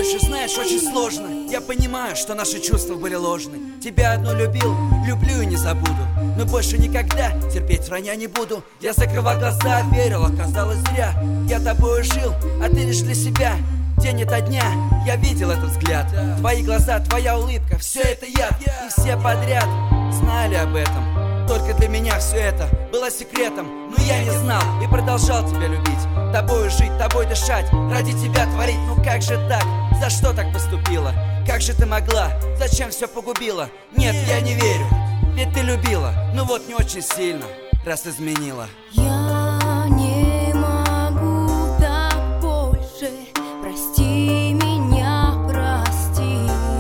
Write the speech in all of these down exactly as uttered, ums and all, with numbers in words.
еще, знаешь, очень сложно. Я понимаю, что наши чувства были ложны. Тебя одну любил, люблю и не забуду. Но больше никогда терпеть вранья не буду. Я закрывал глаза, верил, оказалось зря. Я тобою жил, а ты лишь для себя. День ото дня я видел этот взгляд. Твои глаза, твоя улыбка, все это я. И все подряд знали об этом. Только для меня все это было секретом. Но я не знал и продолжал тебя любить. Тобою жить, тобой дышать, ради тебя творить. Ну как же так? За что так поступила? Как же ты могла? Зачем все погубила? Нет, я не верю. Ведь ты любила, ну вот не очень сильно, раз изменила. Я не могу так больше. Прости меня, прости.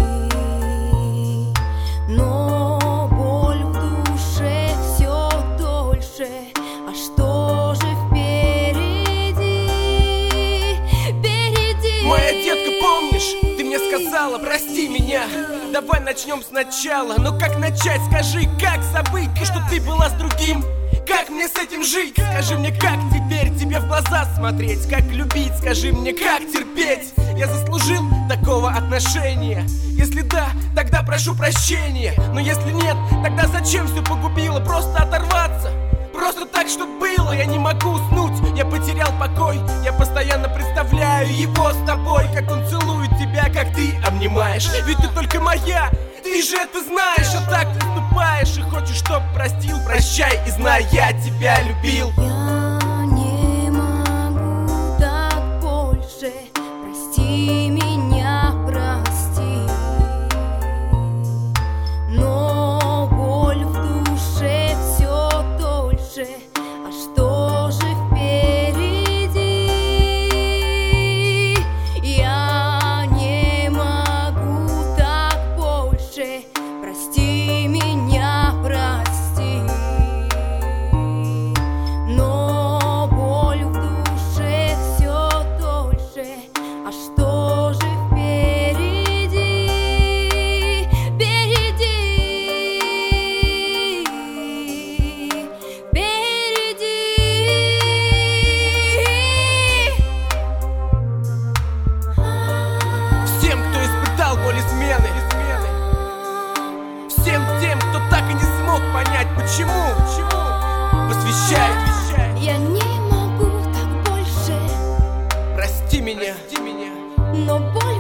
Но боль в душе все дольше. А что же впереди? Впереди. Моя детка, помнишь? Ты мне сказала, прости меня. Давай начнем сначала. Но как начать? Скажи, как забыть то, что ты была с другим? Как мне с этим жить? Скажи мне, как теперь тебе в глаза смотреть? Как любить? Скажи мне, как терпеть? Я заслужил такого отношения? Если да, тогда прошу прощения. Но если нет, тогда зачем все погубила? Просто оторваться? Просто так, что было, я не могу уснуть. Я потерял покой, я постоянно представляю его с тобой. Как он целует тебя, как ты обнимаешь. Ведь ты только моя, ты же это знаешь. А так поступаешь и хочешь, чтоб простил. Прощай и знай, я тебя любил. Я не могу так больше. Прости меня, прости. Но боль в душе все дольше. А что же впереди? Я не могу так больше. Прости меня, прости. Но боль в душе все дольше. А что же впереди? Впереди. Впереди. Всем, кто испытал боль измены, всем тем, кто так и не смог понять, почему, посвящаю. Я не могу так больше. Прости меня, Но боль